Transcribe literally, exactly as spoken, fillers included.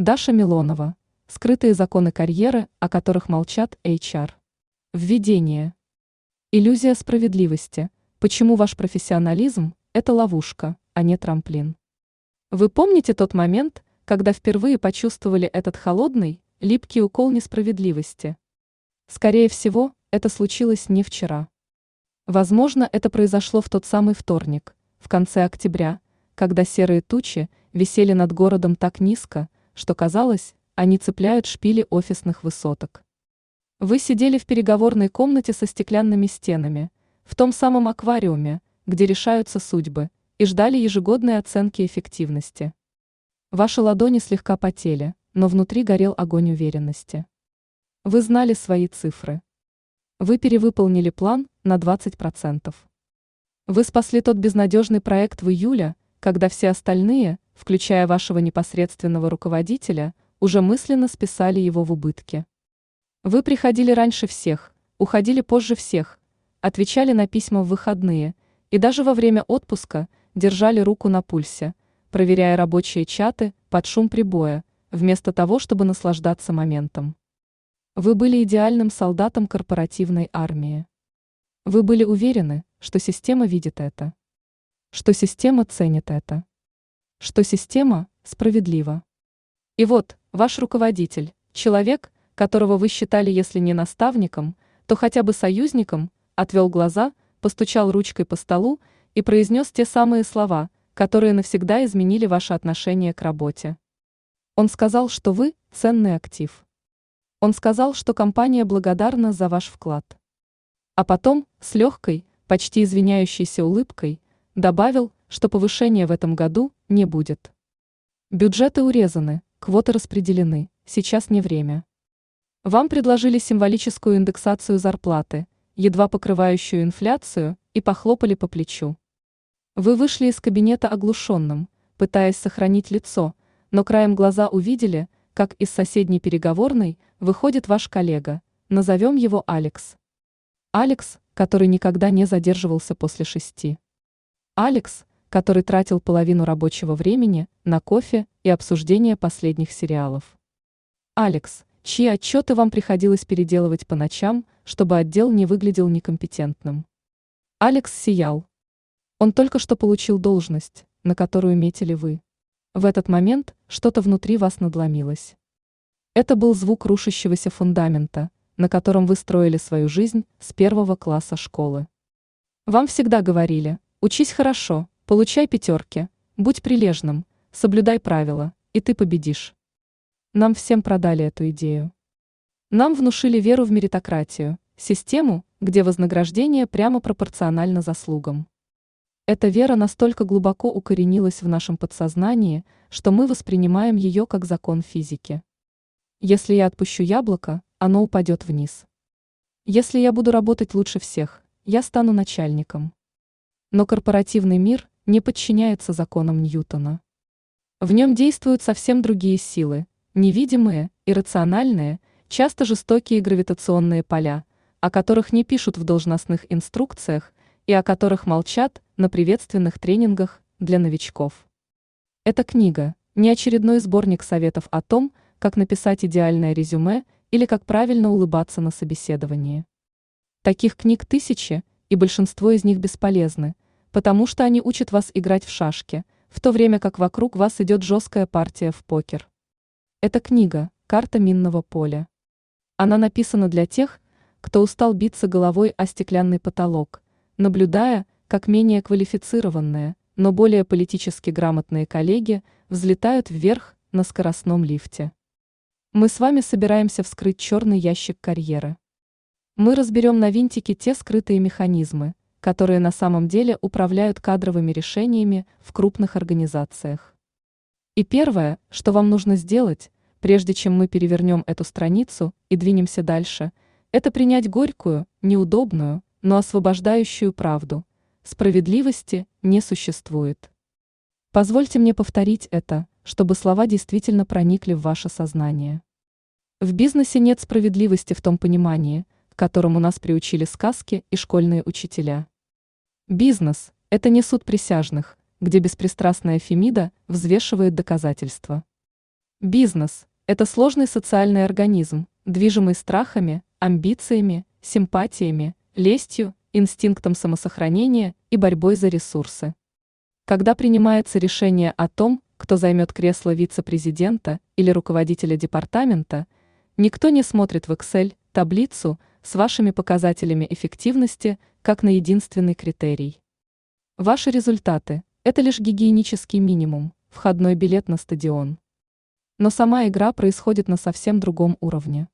Даша Милонова. Скрытые законы карьеры, о которых молчат эйч ар. Введение. Иллюзия справедливости. Почему ваш профессионализм – это ловушка, а не трамплин? Вы помните тот момент, когда впервые почувствовали этот холодный, липкий укол несправедливости? Скорее всего, это случилось не вчера. Возможно, это произошло в тот самый вторник, в конце октября, когда серые тучи висели над городом так низко, что казалось, они цепляют шпили офисных высоток. Вы сидели в переговорной комнате со стеклянными стенами, в том самом аквариуме, где решаются судьбы, и ждали ежегодной оценки эффективности. Ваши ладони слегка потели, но внутри горел огонь уверенности. Вы знали свои цифры. Вы перевыполнили план на двадцать процентов. Вы спасли тот безнадежный проект в июле, когда все остальные, включая вашего непосредственного руководителя, уже мысленно списали его в убытки. Вы приходили раньше всех, уходили позже всех, отвечали на письма в выходные и даже во время отпуска держали руку на пульсе, проверяя рабочие чаты под шум прибоя, вместо того, чтобы наслаждаться моментом. Вы были идеальным солдатом корпоративной армии. Вы были уверены, что система видит это, что система ценит это, что система справедлива. И вот, ваш руководитель, человек, которого вы считали, если не наставником, то хотя бы союзником, отвел глаза, постучал ручкой по столу и произнес те самые слова, которые навсегда изменили ваше отношение к работе. Он сказал, что вы – ценный актив. Он сказал, что компания благодарна за ваш вклад. А потом, с легкой, почти извиняющейся улыбкой, добавил, что повышения в этом году не будет. Бюджеты урезаны, квоты распределены, сейчас не время. Вам предложили символическую индексацию зарплаты, едва покрывающую инфляцию, и похлопали по плечу. Вы вышли из кабинета оглушенным, пытаясь сохранить лицо, но краем глаза увидели, как из соседней переговорной выходит ваш коллега, назовем его Алекс. Алекс, который никогда не задерживался после шести. Алекс, который тратил половину рабочего времени на кофе и обсуждение последних сериалов. Алекс, чьи отчеты вам приходилось переделывать по ночам, чтобы отдел не выглядел некомпетентным. Алекс сиял. Он только что получил должность, на которую метили вы. В этот момент что-то внутри вас надломилось. Это был звук рушащегося фундамента, на котором вы строили свою жизнь с первого класса школы. Вам всегда говорили: учись хорошо, получай пятерки, будь прилежным, соблюдай правила, и ты победишь. Нам всем продали эту идею. Нам внушили веру в меритократию, систему, где вознаграждение прямо пропорционально заслугам. Эта вера настолько глубоко укоренилась в нашем подсознании, что мы воспринимаем ее как закон физики. Если я отпущу яблоко, оно упадет вниз. Если я буду работать лучше всех, я стану начальником. Но корпоративный мир не подчиняется законам Ньютона. В нем действуют совсем другие силы, невидимые, иррациональные, часто жестокие гравитационные поля, о которых не пишут в должностных инструкциях и о которых молчат на приветственных тренингах для новичков. Эта книга – не очередной сборник советов о том, как написать идеальное резюме или как правильно улыбаться на собеседовании. Таких книг тысячи, и большинство из них бесполезны, потому что они учат вас играть в шашки, в то время как вокруг вас идет жесткая партия в покер. Эта книга – карта минного поля. Она написана для тех, кто устал биться головой о стеклянный потолок, наблюдая, как менее квалифицированные, но более политически грамотные коллеги взлетают вверх на скоростном лифте. Мы с вами собираемся вскрыть черный ящик карьеры. Мы разберем на винтики те скрытые механизмы, которые на самом деле управляют кадровыми решениями в крупных организациях. И первое, что вам нужно сделать, прежде чем мы перевернем эту страницу и двинемся дальше, это принять горькую, неудобную, но освобождающую правду. Справедливости не существует. Позвольте мне повторить это, чтобы слова действительно проникли в ваше сознание. В бизнесе нет справедливости в том понимании, к которому нас приучили сказки и школьные учителя. Бизнес – это не суд присяжных, где беспристрастная Фемида взвешивает доказательства. Бизнес– это сложный социальный организм, движимый страхами, амбициями, симпатиями, лестью, инстинктом самосохранения и борьбой за ресурсы. Когда принимается решение о том, кто займет кресло вице-президента или руководителя департамента, никто не смотрит в Excel таблицу с вашими показателями эффективности как на единственный критерий. Ваши результаты – это лишь гигиенический минимум, входной билет на стадион. Но сама игра происходит на совсем другом уровне.